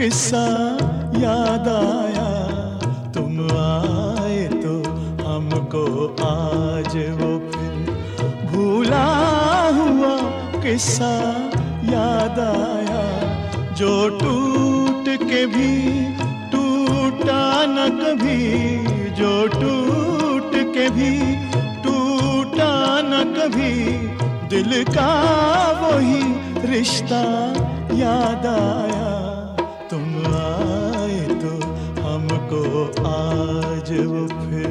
किस्सा याद आया, तुम आए तो हमको आज वो फिर भूला हुआ किस्सा याद आया, जो टूट के भी टूटा न कभी, जो टूट के भी टूटा न कभी, दिल का वही रिश्ता याद आया, तुम आए तो हमको आज वो फिर।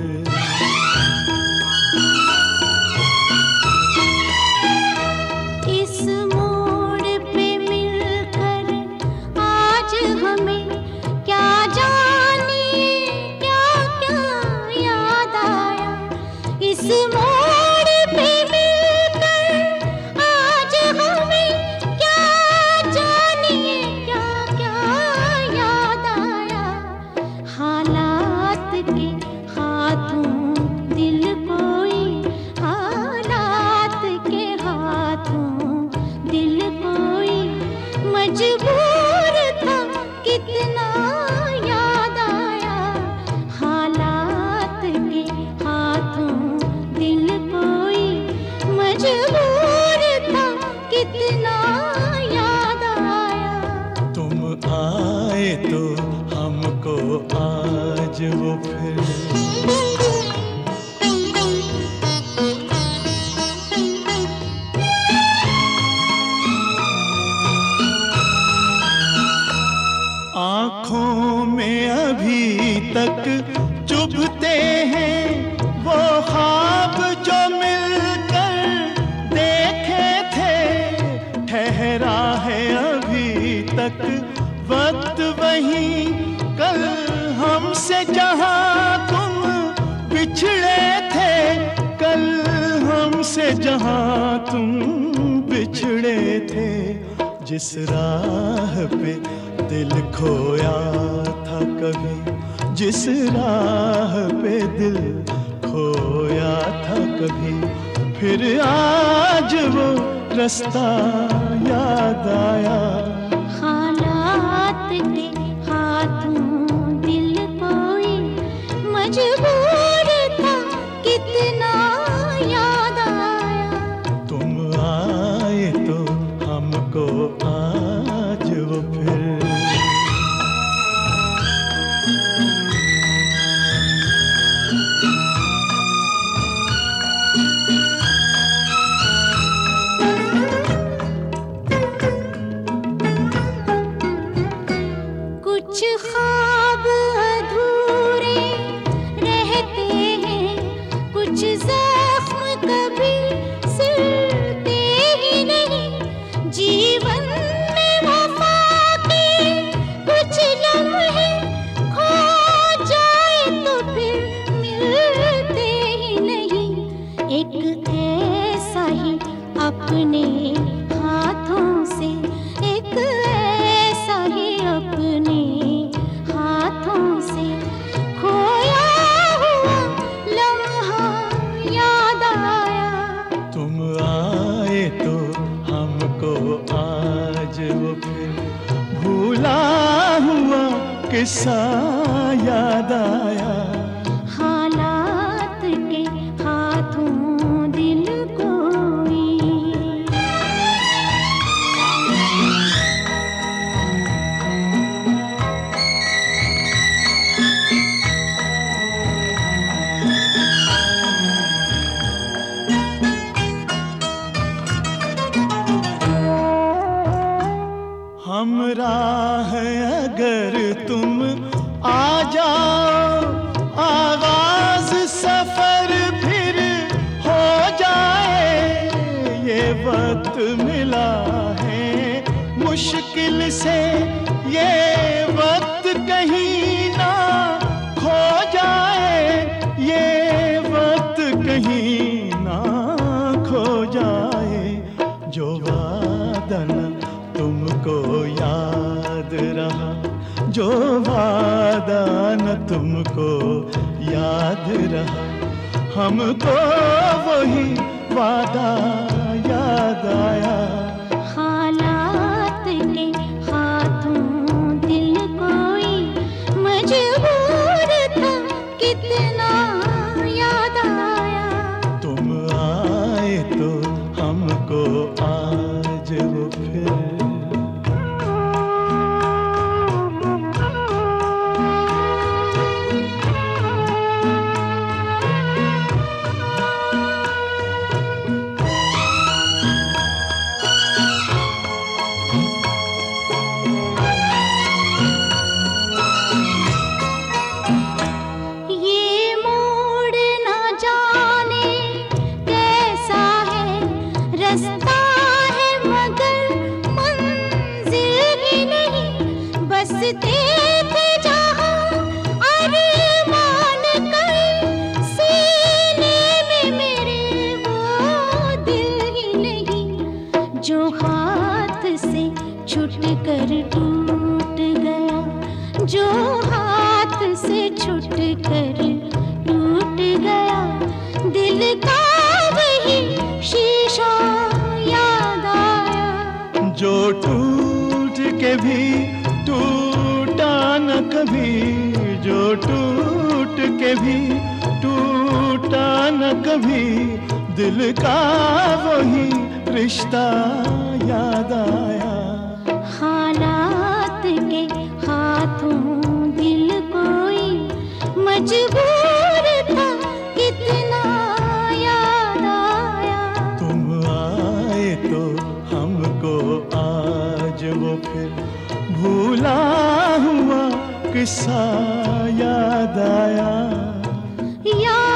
इस मोड़ पे मिलकर आज हमें क्या जानिए क्या क्या याद आया, इस मोड़ पे मिलकर आज हमें क्या जानिए क्या क्या याद आया, हालात के हाथों दिल कोई, हालात के हाथों दिल कोई मजबूर था कितना याद आया, हालात के हाथों दिल कोई मजबूर था कितना याद आया, तुम आए तो हमको आज वो फिर। आँखों में अभी तक चुभते हैं वो ख्वाब जो मिलकर देखे थे, ठहरा है अभी तक वक्त वही, कल हमसे जहाँ तुम बिछड़े थे, कल हमसे जहाँ तुम बिछड़े थे, जिस राह पे दिल खोया था कभी, जिस राह पे दिल खोया था कभी, फिर आज वो रास्ता याद आया, हालात के हाथों दिल कोई मजबूर था कितना याद आया, तुम आए तो हमको आज वो फिर। कुछ ख्वाब अधूरे रहते हैं, कुछ जख्म कभी सिलते ही नहीं, जीवन में वफा के कुछ लम्हे खो जाए तो फिर मिलते ही नहीं, एक ऐसा ही अपने हाथों से, एक ऐसा ही अपने हाथों से खोया हुआ लम्हा याद आया, तुम आए तो हमको आज वो फिर भूला हुआ किस्सा याद आया, हालात के हाथों दिल कोई। हमराह अगर तुम आ जाओ, आगाज सफर फिर हो जाए, ये वक्त मिला है मुश्किल से, ये वक्त कहीं ना खो जाए, ये वक्त कहीं ना खो जाए, जो वादा न तुमको याद रहा, जो वादा न तुमको याद रहा, हमको वही वादा याद आया, हालात के हाथों दिल कितना याद आया। तुम आए तो हमको आज वो फिर जो हाथ से छूट कर टूट गया, जो हाथ से छूट कर टूट गया, दिल का वही शीशा याद आया। जो टूट के भी टूटा न कभी, जो टूट के भी टूटा न कभी, दिल का वही रिश्ता याद आया। हालात के हाथों दिल कोई मजबूर था, कितना याद आया। तुम आए तो हमको आज वो फिर भूला हुआ किस्सा याद आया।